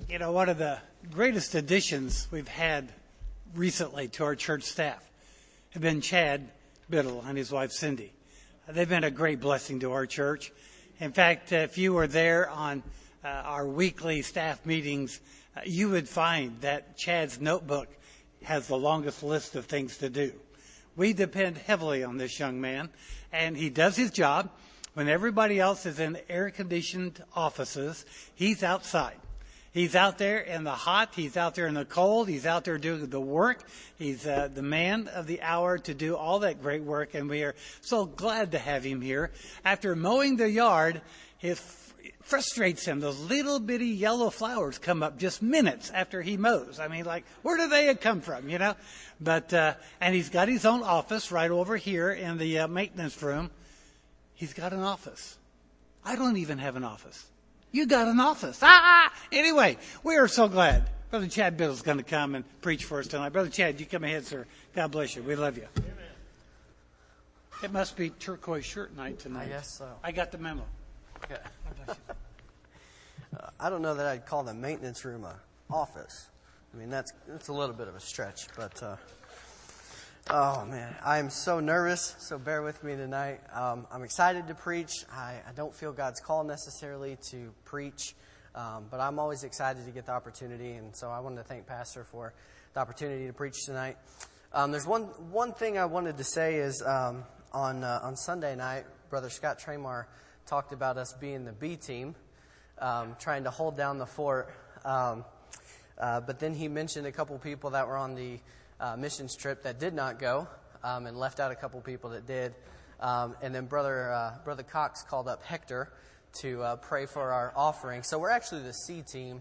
You know, one of the greatest additions we've had recently to our church staff have been Chad Biddle and his wife Cindy. They've been a great blessing to our church. In fact, if you were there on our weekly staff meetings, you would find that Chad's notebook has the longest list of things to do. We depend heavily on this young man, and he does his job. When everybody else is in air-conditioned offices, he's outside. He's out there in the hot. He's out there in the cold. He's out there doing the work. He's the man of the hour to do all that great work, and we are so glad to have him here. After mowing the yard, it frustrates him. Those little bitty yellow flowers come up just minutes after he mows. I mean, like, where do they come from, you know? But and he's got his own office right over here in the maintenance room. He's got an office. I don't even have an office. You got an office. Anyway, we are so glad. Brother Chad Biddle is going to come and preach for us tonight. Brother Chad, you come ahead, sir. God bless you. We love you. Amen. It must be turquoise shirt night tonight. I guess so. I got the memo. Okay. God bless you. I don't know that I'd call the maintenance room an office. I mean, that's a little bit of a stretch, but oh man, I'm so nervous, so bear with me tonight. I'm excited to preach. I don't feel God's call necessarily to preach, but I'm always excited to get the opportunity, and so I wanted to thank Pastor for the opportunity to preach tonight. There's one thing I wanted to say is on Sunday night, Brother Scott Tramar talked about us being the B team, trying to hold down the fort, but then he mentioned a couple people that were on the missions trip that did not go, and left out a couple people that did. And then Brother Cox called up Hector to pray for our offering. So we're actually the C team.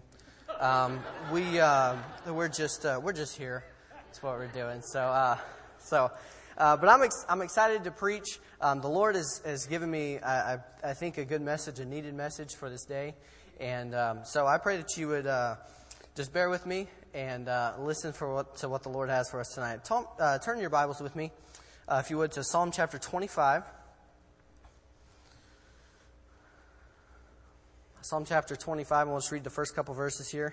We're just here. That's what we're doing. But I'm excited to preach. The Lord has given me, I think, a good message, a needed message for this day. And so I pray that you would just bear with me and listen to what the Lord has for us tonight. Turn your Bibles with me, if you would, to Psalm chapter 25. Psalm chapter 25, and we'll just read the first couple verses here.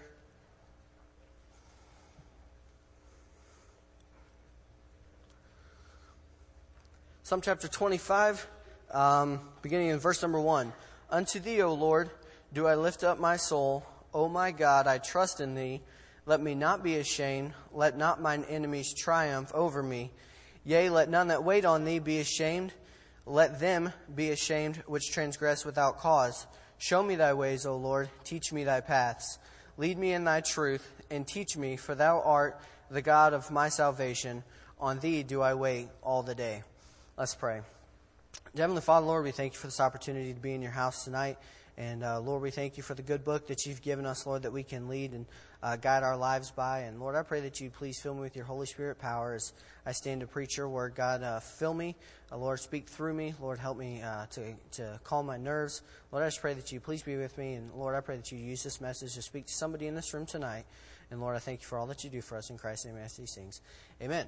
Psalm chapter 25, beginning in verse number 1. Unto thee, O Lord, do I lift up my soul. O my God, I trust in thee. Let me not be ashamed. Let not mine enemies triumph over me. Yea, let none that wait on thee be ashamed. Let them be ashamed which transgress without cause. Show me thy ways, O Lord. Teach me thy paths. Lead me in thy truth, and teach me, for thou art the God of my salvation. On thee do I wait all the day. Let's pray. Heavenly Father, Lord, we thank you for this opportunity to be in your house tonight. And Lord, we thank you for the good book that you've given us, Lord, that we can lead and guide our lives by. And Lord, I pray that you please fill me with your Holy Spirit power as I stand to preach your word. God, fill me. Lord, speak through me. Lord, help me to calm my nerves. Lord, I just pray that you please be with me. And Lord, I pray that you use this message to speak to somebody in this room tonight. And Lord, I thank you for all that you do for us. In Christ's name I ask these things. Amen.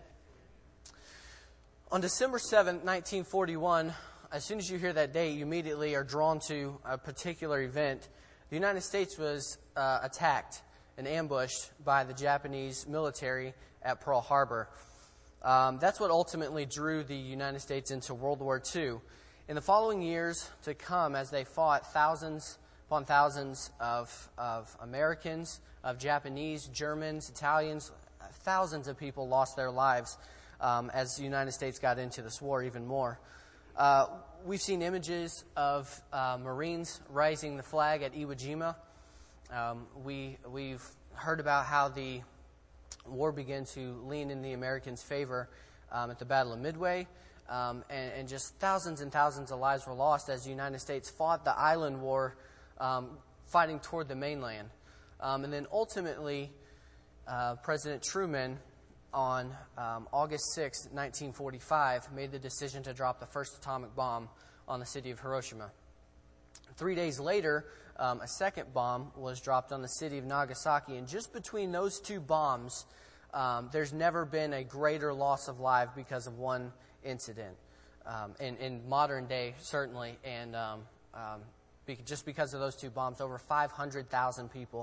On December 7th, 1941, as soon as you hear that date, you immediately are drawn to a particular event. The United States was attacked and ambushed by the Japanese military at Pearl Harbor. That's what ultimately drew the United States into World War II. In the following years to come, as they fought, thousands upon thousands of Americans, of Japanese, Germans, Italians, thousands of people lost their lives as the United States got into this war even more. We've seen images of Marines raising the flag at Iwo Jima. We've heard about how the war began to lean in the Americans' favor at the Battle of Midway. And just thousands and thousands of lives were lost as the United States fought the island war, fighting toward the mainland. And then ultimately, President Truman, on August 6, 1945, made the decision to drop the first atomic bomb on the city of Hiroshima. 3 days later, a second bomb was dropped on the city of Nagasaki. And just between those two bombs, there's never been a greater loss of life because of one incident. In modern day, certainly. And just because of those two bombs, over 500,000 people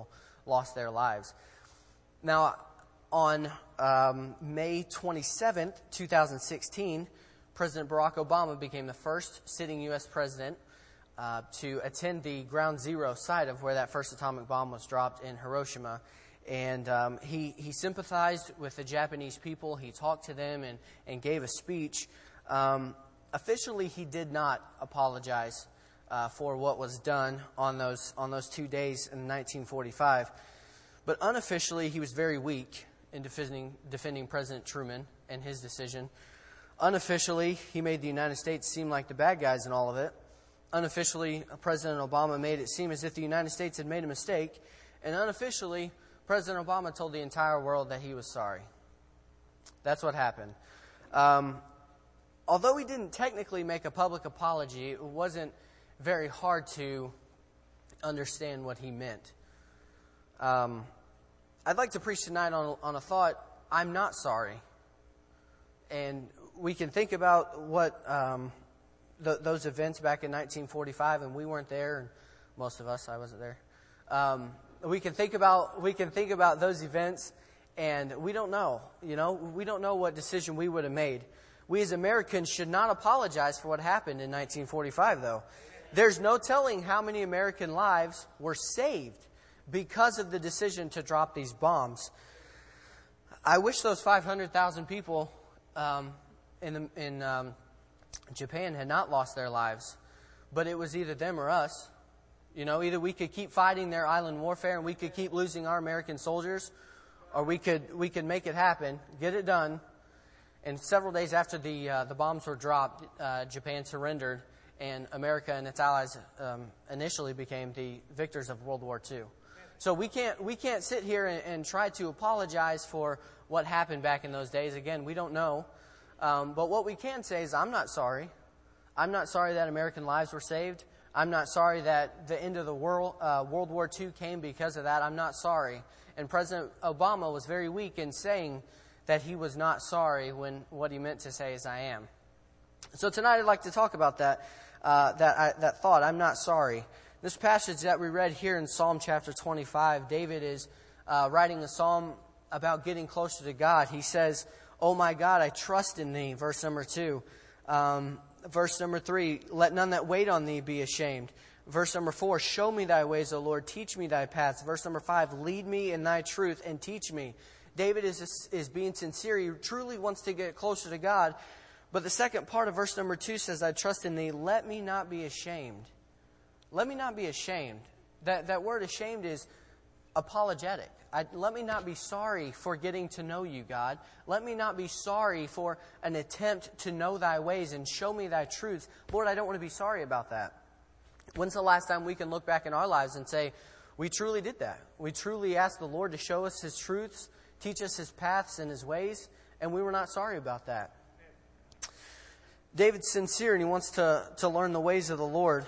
lost their lives. Now, on May 27th, 2016, President Barack Obama became the first sitting U.S. president to attend the ground zero site of where that first atomic bomb was dropped in Hiroshima. And he sympathized with the Japanese people. He talked to them and gave a speech. Officially, he did not apologize for what was done on those 2 days in 1945. But unofficially, he was very weak in defending President Truman and his decision. Unofficially, he made the United States seem like the bad guys in all of it. Unofficially, President Obama made it seem as if the United States had made a mistake. And unofficially, President Obama told the entire world that he was sorry. That's what happened. Although he didn't technically make a public apology, it wasn't very hard to understand what he meant. I'd like to preach tonight on a thought, I'm not sorry. And we can think about what those events back in 1945, and we weren't there, and most of us, I wasn't there. We can think about those events, and we don't know. We don't know what decision we would have made. We as Americans should not apologize for what happened in 1945, though. There's no telling how many American lives were saved because of the decision to drop these bombs. I wish those 500,000 people in Japan had not lost their lives, but it was either them or us. Either we could keep fighting their island warfare and we could keep losing our American soldiers, or we could make it happen, get it done. And several days after the bombs were dropped, Japan surrendered, and America and its allies initially became the victors of World War II. So we can't sit here and try to apologize for what happened back in those days. Again, we don't know. But what we can say is, I'm not sorry. I'm not sorry that American lives were saved. I'm not sorry that the end of the world, World War II came because of that. I'm not sorry. And President Obama was very weak in saying that he was not sorry when what he meant to say is, I am. So tonight I'd like to talk about that thought, I'm not sorry. This passage that we read here in Psalm chapter 25, David is writing a psalm about getting closer to God. He says, "Oh my God, I trust in thee," verse number 2. Verse number 3, "Let none that wait on thee be ashamed." Verse number 4, "Show me thy ways, O Lord, teach me thy paths." Verse number 5, "Lead me in thy truth and teach me." David is being sincere. He truly wants to get closer to God. But the second part of verse number 2 says, "I trust in thee, let me not be ashamed." Let me not be ashamed. That word ashamed is apologetic. Let me not be sorry for getting to know you, God. Let me not be sorry for an attempt to know thy ways and show me thy truths. Lord, I don't want to be sorry about that. When's the last time we can look back in our lives and say, we truly did that? We truly asked the Lord to show us his truths, teach us his paths and his ways, and we were not sorry about that. David's sincere and he wants to learn the ways of the Lord.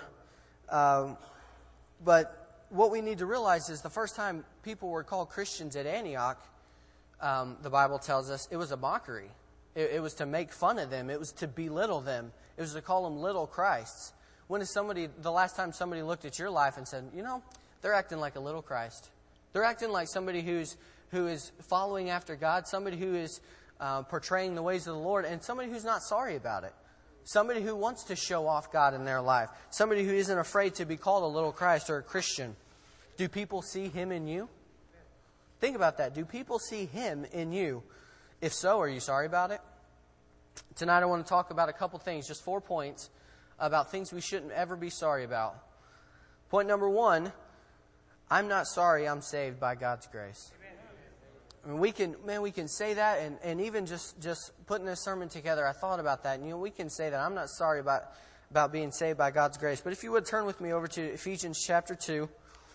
But what we need to realize is the first time people were called Christians at Antioch, the Bible tells us, it was a mockery. It was to make fun of them. It was to belittle them. It was to call them little Christs. When is the last time somebody looked at your life and said, they're acting like a little Christ. They're acting like somebody who is following after God, somebody who is portraying the ways of the Lord, and somebody who's not sorry about it. Somebody who wants to show off God in their life. Somebody who isn't afraid to be called a little Christ or a Christian. Do people see him in you? Think about that. Do people see him in you? If so, are you sorry about it? Tonight I want to talk about a couple things, just 4 points, about things we shouldn't ever be sorry about. Point number 1, I'm not sorry, I'm saved by God's grace. I mean, we can say that, and even just putting this sermon together, I thought about that. And, we can say that I'm not sorry about being saved by God's grace. But if you would turn with me over to Ephesians chapter 2.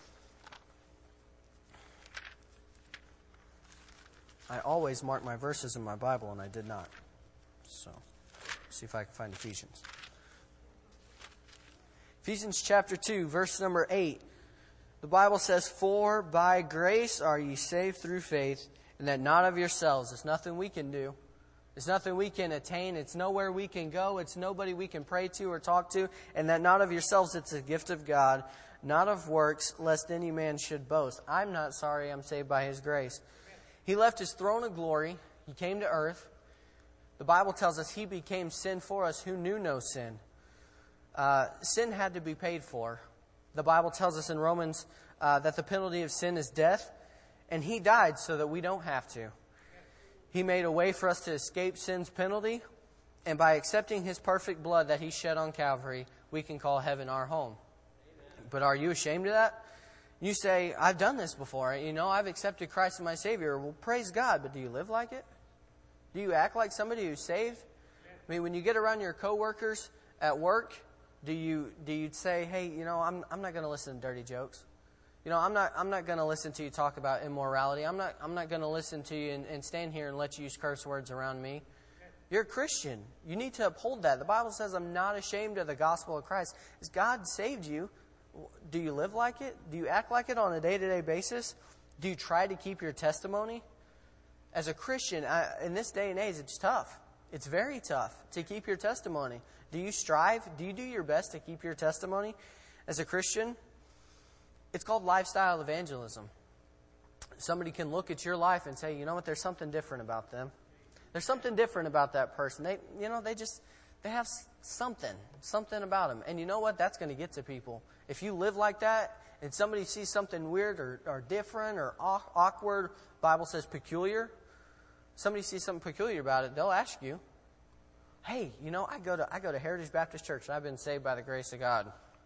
I always mark my verses in my Bible, and I did not. So, see if I can find Ephesians. Ephesians chapter 2, verse number 8. The Bible says, "For by grace are ye saved through faith, and that not of yourselves." It's nothing we can do. It's nothing we can attain. It's nowhere we can go. It's nobody we can pray to or talk to. "And that not of yourselves, it's a gift of God, not of works, lest any man should boast. I'm not sorry I'm saved by His grace. He left His throne of glory. He came to earth. The Bible tells us He became sin for us who knew no sin. Sin had to be paid for. The Bible tells us in Romans that the penalty of sin is death, and He died so that we don't have to. He made a way for us to escape sin's penalty, and by accepting His perfect blood that He shed on Calvary, we can call heaven our home. But are you ashamed of that? You say, I've done this before. I've accepted Christ as my Savior. Well, praise God, but do you live like it? Do you act like somebody who's saved? I mean, when you get around your coworkers at work, do you say, hey, I'm not going to listen to dirty jokes. I'm not going to listen to you talk about immorality. I'm not going to listen to you and stand here and let you use curse words around me. You're a Christian. You need to uphold that. The Bible says, I'm not ashamed of the gospel of Christ. As God saved you, do you live like it? Do you act like it on a day-to-day basis? Do you try to keep your testimony? As a Christian, in this day and age, it's tough. It's very tough to keep your testimony. Do you strive? Do you do your best to keep your testimony? As a Christian, it's called lifestyle evangelism. Somebody can look at your life and say, you know what, there's something different about them. There's something different about that person. They have something about them. And you know what? That's going to get to people. If you live like that and somebody sees something weird or different or awkward, Bible says peculiar, somebody sees something peculiar about it, they'll ask you, hey, I go to Heritage Baptist Church and I've been saved by the grace of God.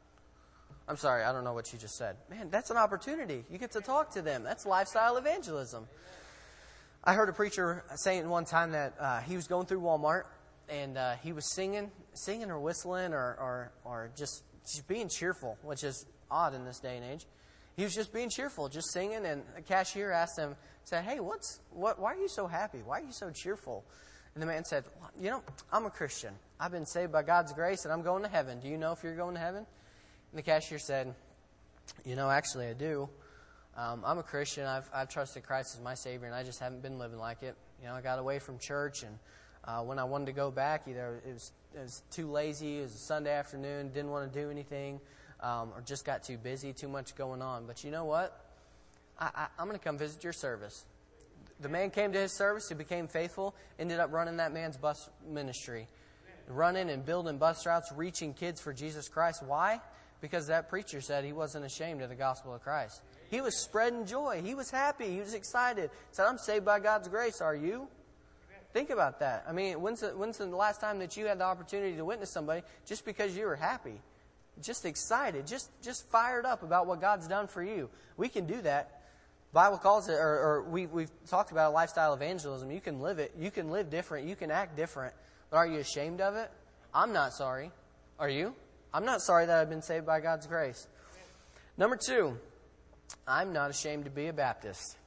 I'm sorry, I don't know what you just said. Man, that's an opportunity. You get to talk to them. That's lifestyle evangelism. I heard a preacher saying one time that he was going through Walmart and he was singing or whistling or just being cheerful, which is odd in this day and age. He was just being cheerful, just singing, and a cashier asked him, said, hey, why are you so happy? Why are you so cheerful? And the man said, I'm a Christian. I've been saved by God's grace and I'm going to heaven. Do you know if you're going to heaven? And the cashier said, actually I do. I'm a Christian. I've trusted Christ as my Savior, and I just haven't been living like it. I got away from church, and when I wanted to go back, either it was too lazy, it was a Sunday afternoon, didn't want to do anything, or just got too busy, too much going on. But you know what? I'm going to come visit your service. The man came to his service, he became faithful, ended up running that man's bus ministry, running and building bus routes, reaching kids for Jesus Christ. Why? Because that preacher said he wasn't ashamed of the gospel of Christ. He was spreading joy. He was happy. He was excited. He said, I'm saved by God's grace. Are you? Think about that. I mean, when's the last time that you had the opportunity to witness somebody just because you were happy? Just excited. Just fired up about what God's done for you. We can do that. The Bible calls it, or we've talked about a lifestyle evangelism. You can live it. You can live different. You can act different. But are you ashamed of it? I'm not sorry. Are you? I'm not sorry that I've been saved by God's grace. Number 2, I'm not ashamed to be a Baptist.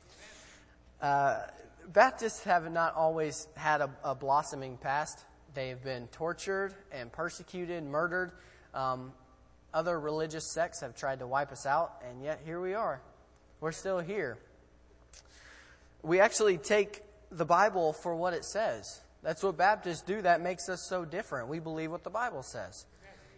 Baptists have not always had a blossoming past. They have been tortured and persecuted, murdered. Other religious sects have tried to wipe us out, and yet here we are. We're still here. We actually take the Bible for what it says. That's what Baptists do. That makes us so different. We believe what the Bible says.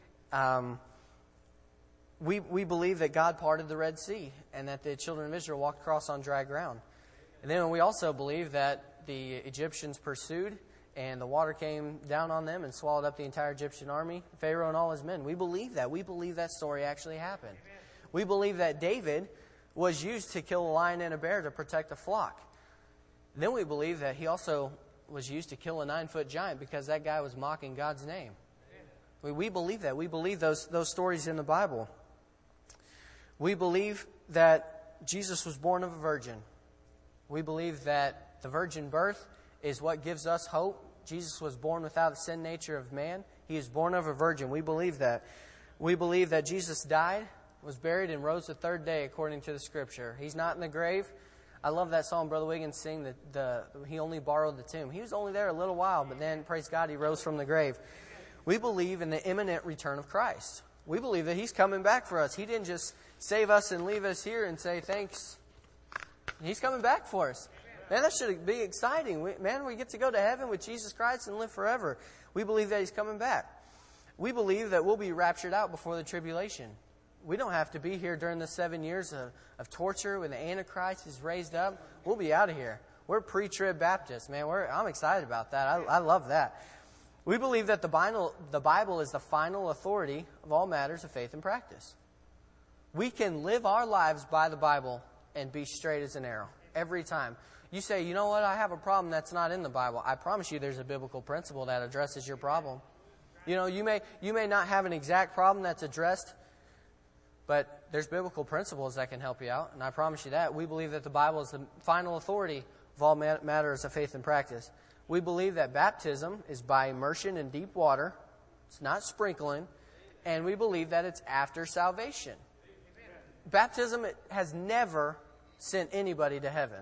We believe that God parted the Red Sea and that the children of Israel walked across on dry ground. And then we also believe that the Egyptians pursued and the water came down on them and swallowed up the entire Egyptian army, Pharaoh and all his men. We believe that. We believe that story actually happened. We believe that David was used to kill a lion and a bear to protect a flock. Then we believe that he also was used to kill a 9-foot giant because that guy was mocking God's name. We believe that. We believe those stories in the Bible. We believe that Jesus was born of a virgin. We believe that the virgin birth is what gives us hope. Jesus was born without the sin nature of man. He is born of a virgin. We believe that. We believe that Jesus died, was buried, and rose the third day according to the Scripture. He's not in the grave. I love that song Brother Wiggins sing that he only borrowed the tomb. He was only there a little while, but then, praise God, he rose from the grave. We believe in the imminent return of Christ. We believe that He's coming back for us. He didn't just save us and leave us here and say thanks. He's coming back for us. Man, that should be exciting. We get to go to heaven with Jesus Christ and live forever. We believe that He's coming back. We believe that we'll be raptured out before the tribulation. We don't have to be here during the 7 years of torture when the Antichrist is raised up. We'll be out of here. We're pre-trib Baptists, man. I'm excited about that. I love that. We believe that the Bible is the final authority of all matters of faith and practice. We can live our lives by the Bible and be straight as an arrow every time. You say, you know what, I have a problem that's not in the Bible. I promise you there's a biblical principle that addresses your problem. You know, you may not have an exact problem that's addressed, but there's biblical principles that can help you out, and I promise you that. We believe that the Bible is the final authority of all matters of faith and practice. We believe that baptism is by immersion in deep water. It's not sprinkling. And we believe that it's after salvation. Baptism has never sent anybody to heaven.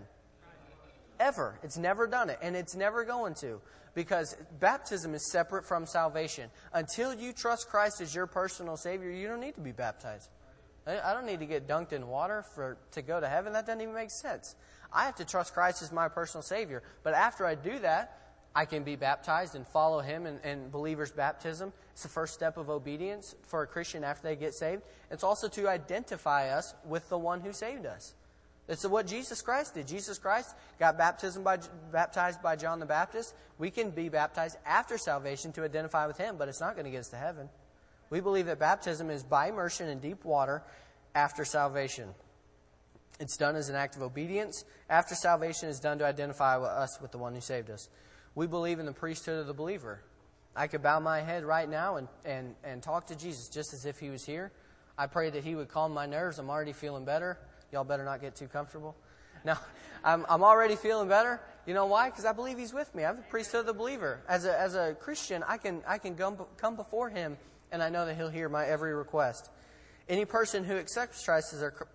Ever. It's never done it. And it's never going to. Because baptism is separate from salvation. Until you trust Christ as your personal Savior, you don't need to be baptized. I don't need to get dunked in water to go to heaven. That doesn't even make sense. I have to trust Christ as my personal Savior. But after I do that, I can be baptized and follow Him in believer's baptism. It's the first step of obedience for a Christian after they get saved. It's also to identify us with the one who saved us. It's what Jesus Christ did. Jesus Christ got baptized by John the Baptist. We can be baptized after salvation to identify with Him, but it's not going to get us to heaven. We believe that baptism is by immersion in deep water after salvation. It's done as an act of obedience. After salvation is done to identify us with the one who saved us. We believe in the priesthood of the believer. I could bow my head right now and talk to Jesus just as if He was here. I pray that He would calm my nerves. I'm already feeling better. Y'all better not get too comfortable. No, I'm already feeling better. You know why? Because I believe He's with me. I'm the priesthood of the believer. As a Christian, I can come before Him, and I know that He'll hear my every request. Any person who accepts Christ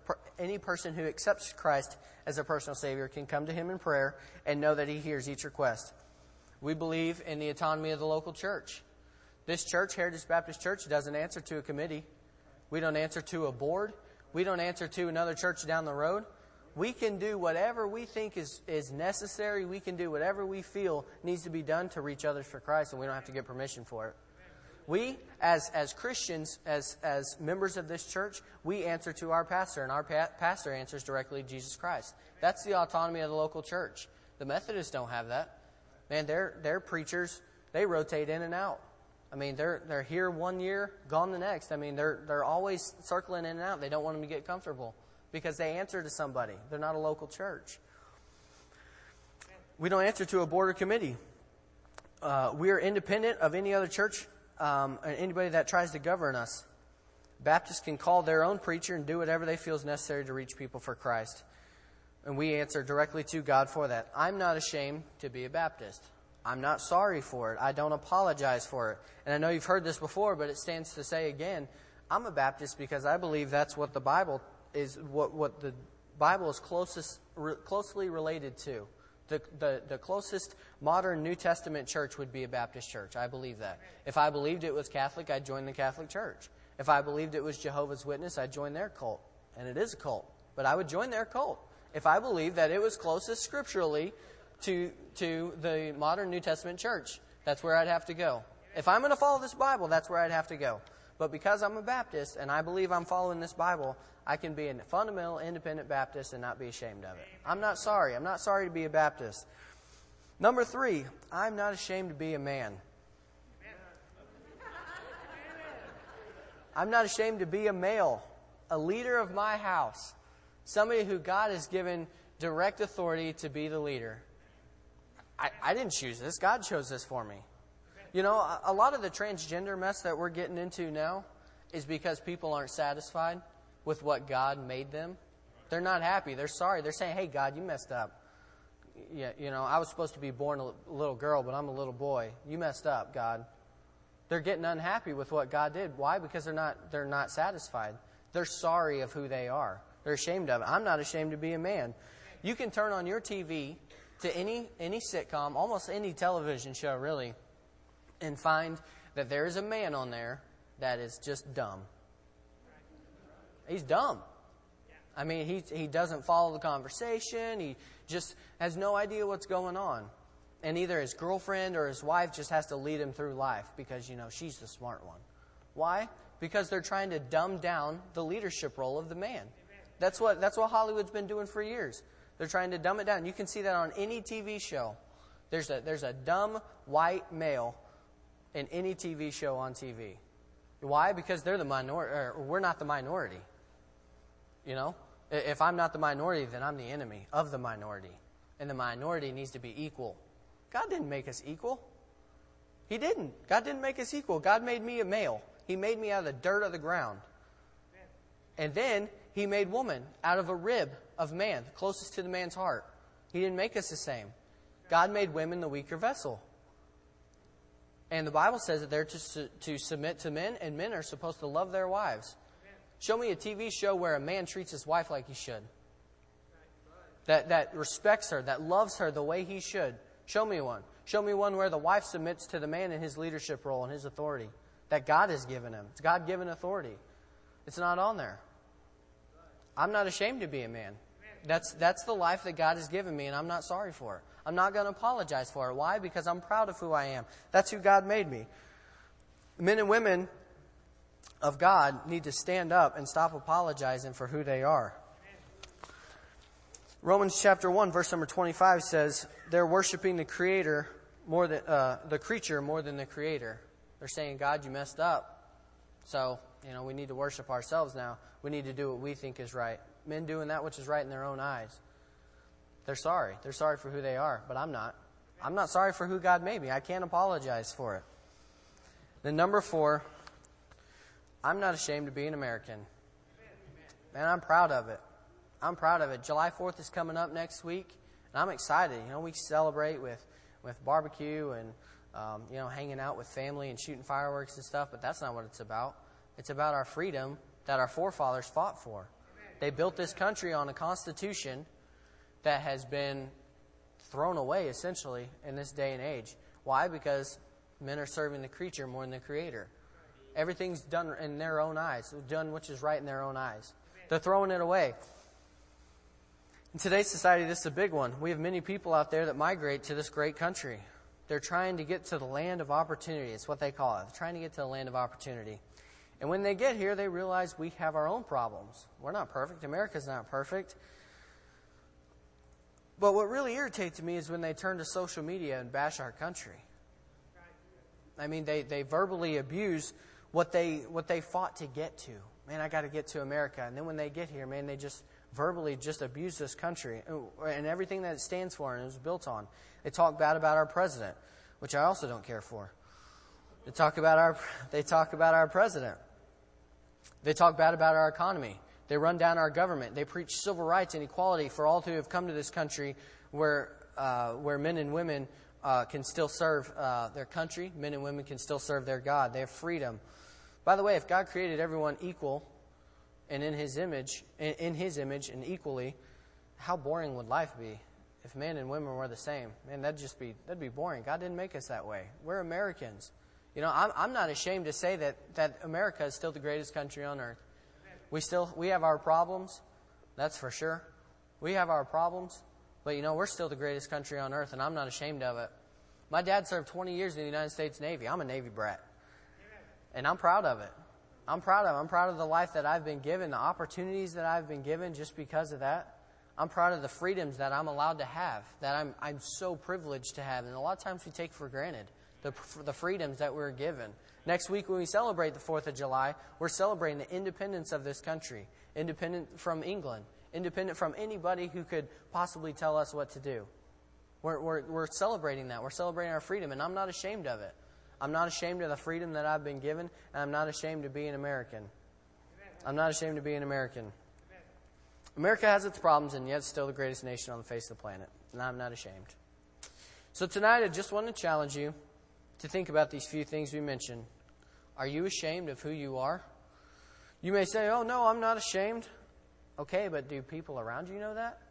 as a personal Savior can come to Him in prayer and know that He hears each request. We believe in the autonomy of the local church. This church, Heritage Baptist Church, doesn't answer to a committee. We don't answer to a board. We don't answer to another church down the road. We can do whatever we think is necessary. We can do whatever we feel needs to be done to reach others for Christ, and we don't have to get permission for it. We, as Christians, as members of this church, we answer to our pastor, and our pastor answers directly to Jesus Christ. That's the autonomy of the local church. The Methodists don't have that. Man, their preachers, they rotate in and out. I mean, they're here one year, gone the next. I mean, they're always circling in and out. They don't want them to get comfortable because they answer to somebody. They're not a local church. We don't answer to a board or committee. We are independent of any other church, anybody that tries to govern us. Baptists can call their own preacher and do whatever they feel is necessary to reach people for Christ. And we answer directly to God for that. I'm not ashamed to be a Baptist. I'm not sorry for it. I don't apologize for it. And I know you've heard this before, but it stands to say again, I'm a Baptist because I believe that's what the Bible is, what the Bible is closely related to. The closest modern New Testament church would be a Baptist church. I believe that. If I believed it was Catholic, I'd join the Catholic Church. If I believed it was Jehovah's Witness, I'd join their cult. And it is a cult. But I would join their cult if I believed that it was closest scripturally to the modern New Testament church. That's where I'd have to go. If I'm going to follow this Bible, that's where I'd have to go. But because I'm a Baptist and I believe I'm following this Bible, I can be a fundamental independent Baptist and not be ashamed of it. I'm not sorry. I'm not sorry to be a Baptist. Number 3, I'm not ashamed to be a man. I'm not ashamed to be a male, a leader of my house, somebody who God has given direct authority to be the leader. I didn't choose this. God chose this for me. You know, a lot of the transgender mess that we're getting into now is because people aren't satisfied with what God made them. They're not happy. They're sorry. They're saying, hey, God, you messed up. Yeah, you know, I was supposed to be born a little girl, but I'm a little boy. You messed up, God. They're getting unhappy with what God did. Why? Because they're not satisfied. They're sorry of who they are. They're ashamed of it. I'm not ashamed to be a man. You can turn on your TV to any sitcom, almost any television show, really, and find that there is a man on there that is just dumb. He's dumb. I mean, he doesn't follow the conversation. He just has no idea what's going on. And either his girlfriend or his wife just has to lead him through life because, you know, she's the smart one. Why? Because they're trying to dumb down the leadership role of the man. That's what Hollywood's been doing for years. They're trying to dumb it down. You can see that on any TV show. There's a dumb white male in any TV show on TV. Why? Because they're the minority, or we're not the minority. You know? If I'm not the minority, then I'm the enemy of the minority. And the minority needs to be equal. God didn't make us equal. He didn't. God didn't make us equal. God made me a male. He made me out of the dirt of the ground. And then He made woman out of a rib of man, closest to the man's heart. He didn't make us the same. God made women the weaker vessel. And the Bible says that they're to submit to men, and men are supposed to love their wives. Show me a TV show where a man treats his wife like he should. That respects her, that loves her the way he should. Show me one. Show me one where the wife submits to the man in his leadership role and his authority that God has given him. It's God-given authority. It's not on there. I'm not ashamed to be a man. That's the life that God has given me, and I'm not sorry for it. I'm not going to apologize for it. Why? Because I'm proud of who I am. That's who God made me. Men and women of God need to stand up and stop apologizing for who they are. Romans chapter 1, verse number 25 says they're worshiping the creator more than the creature more than the creator. They're saying, God, you messed up. So, we need to worship ourselves now. We need to do what we think is right. Men doing that which is right in their own eyes. They're sorry. They're sorry for who they are, but I'm not. I'm not sorry for who God made me. I can't apologize for it. Then number 4, I'm not ashamed to be an American. Man, I'm proud of it. I'm proud of it. July 4th is coming up next week, and I'm excited. We celebrate with barbecue and, hanging out with family and shooting fireworks and stuff, but that's not what it's about. It's about our freedom that our forefathers fought for. They built this country on a constitution that has been thrown away, essentially, in this day and age. Why? Because men are serving the creature more than the creator. Everything's done in their own eyes, done which is right in their own eyes. They're throwing it away. In today's society, this is a big one. We have many people out there that migrate to this great country. They're trying to get to the land of opportunity. It's what they call it. They're trying to get to the land of opportunity. And when they get here, they realize we have our own problems. We're not perfect. America's not perfect. But what really irritates me is when they turn to social media and bash our country. I mean, they verbally abuse what they fought to get to. Man, I got to get to America. And then when they get here, man, they just verbally just abuse this country and everything that it stands for and it was built on. They talk bad about our president, which I also don't care for. They talk about our president. They talk bad about our economy. They run down our government. They preach civil rights and equality for all who have come to this country where men and women can still serve their country. Men and women can still serve their God. They have freedom. By the way, if God created everyone equal and in His image and equally, how boring would life be if men and women were the same? Man, that'd be boring. God didn't make us that way. We're Americans. I'm not ashamed to say that America is still the greatest country on earth. We have our problems, that's for sure. We have our problems, but we're still the greatest country on earth, and I'm not ashamed of it. My dad served 20 years in the United States Navy. I'm a Navy brat, and I'm proud of it. I'm proud of the life that I've been given, the opportunities that I've been given just because of that. I'm proud of the freedoms that I'm allowed to have, that I'm so privileged to have, and a lot of times we take for granted the freedoms that we're given. Next week when we celebrate the 4th of July, we're celebrating the independence of this country, independent from England, independent from anybody who could possibly tell us what to do. We're celebrating that. We're celebrating our freedom, and I'm not ashamed of it. I'm not ashamed of the freedom that I've been given, and I'm not ashamed to be an American. I'm not ashamed to be an American. America has its problems, and yet it's still the greatest nation on the face of the planet, and I'm not ashamed. So tonight I just want to challenge you to think about these few things we mentioned. Are you ashamed of who you are? You may say, oh, no, I'm not ashamed. Okay, but do people around you know that?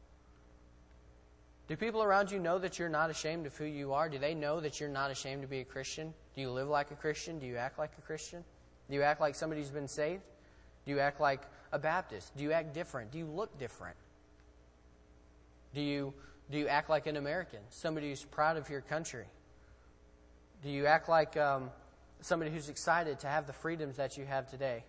Do people around you know that you're not ashamed of who you are? Do they know that you're not ashamed to be a Christian? Do you live like a Christian? Do you act like a Christian? Do you act like somebody who's been saved? Do you act like a Baptist? Do you act different? Do you look different? Do you act like an American, somebody who's proud of your country? Do you act like somebody who's excited to have the freedoms that you have today?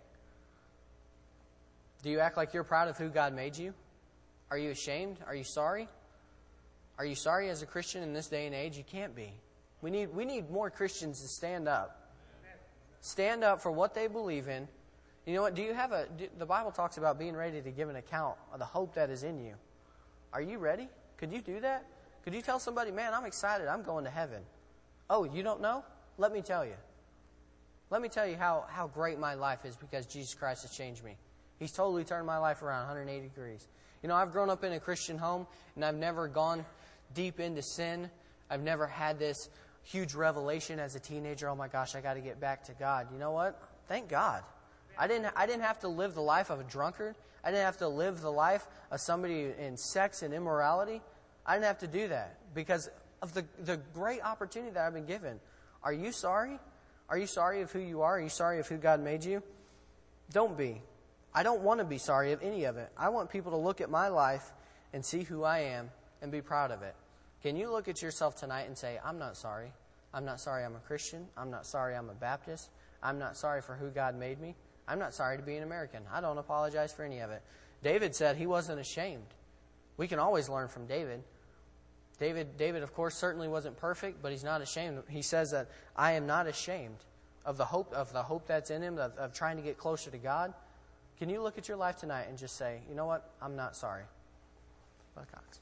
Do you act like you're proud of who God made you? Are you ashamed? Are you sorry? Are you sorry as a Christian in this day and age? You can't be. We need more Christians to stand up. Stand up for what they believe in. You know what? The Bible talks about being ready to give an account of the hope that is in you. Are you ready? Could you do that? Could you tell somebody, man, I'm excited, I'm going to heaven? Oh, you don't know? Let me tell you. Let me tell you how great my life is because Jesus Christ has changed me. He's totally turned my life around 180 degrees. You know, I've grown up in a Christian home, and I've never gone deep into sin. I've never had this huge revelation as a teenager, oh my gosh, I got to get back to God. You know what? Thank God. I didn't have to live the life of a drunkard. I didn't have to live the life of somebody in sex and immorality. I didn't have to do that because of the great opportunity that I've been given. Are you sorry? Are you sorry of who you are? Are you sorry of who God made you? Don't be. I don't want to be sorry of any of it. I want people to look at my life and see who I am and be proud of it. Can you look at yourself tonight and say, I'm not sorry. I'm not sorry I'm a Christian. I'm not sorry I'm a Baptist. I'm not sorry for who God made me. I'm not sorry to be an American. I don't apologize for any of it. David said he wasn't ashamed. We can always learn from David. David, of course, certainly wasn't perfect, but he's not ashamed. He says that I am not ashamed of the hope that's in him, of trying to get closer to God. Can you look at your life tonight and just say, you know what? I'm not sorry. Brother Cox.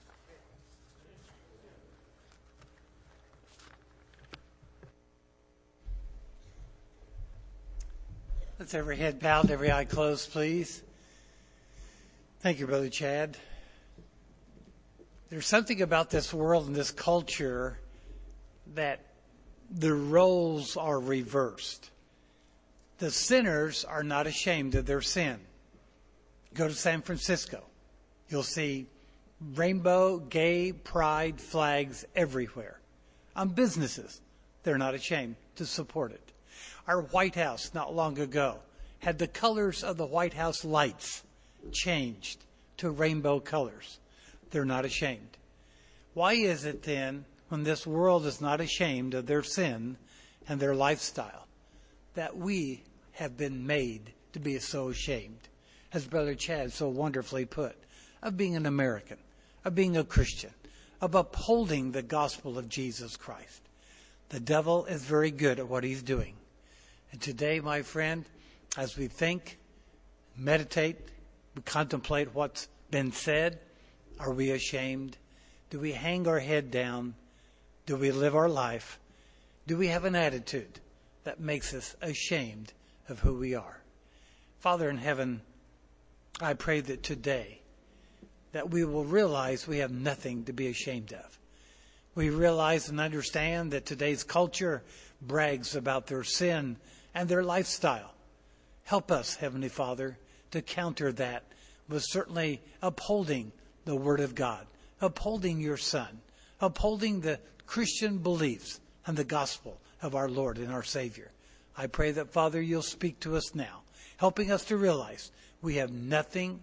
Let's every head bowed, every eye closed, please. Thank you, Brother Chad. There's something about this world and this culture that the roles are reversed. The sinners are not ashamed of their sin. Go to San Francisco. You'll see rainbow, gay, pride flags everywhere. On businesses, they're not ashamed to support it. Our White House, not long ago, had the colors of the White House lights changed to rainbow colors. They're not ashamed. Why is it then, when this world is not ashamed of their sin and their lifestyle, that we have been made to be so ashamed, as Brother Chad so wonderfully put, of being an American, of being a Christian, of upholding the gospel of Jesus Christ? The devil is very good at what he's doing. And today, my friend, as we think, meditate, we contemplate what's been said, are we ashamed? Do we hang our head down? Do we live our life? Do we have an attitude that makes us ashamed of who we are? Father in heaven, I pray that today that we will realize we have nothing to be ashamed of. We realize and understand that today's culture brags about their sin and their lifestyle. Help us, Heavenly Father, to counter that with certainly upholding the Word of God, upholding your Son, upholding the Christian beliefs and the gospel of our Lord and our Savior. I pray that, Father, you'll speak to us now, helping us to realize we have nothing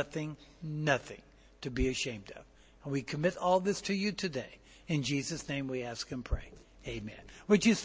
to be ashamed of. And we commit all this to you today. In Jesus' name we ask and pray. Amen. Would you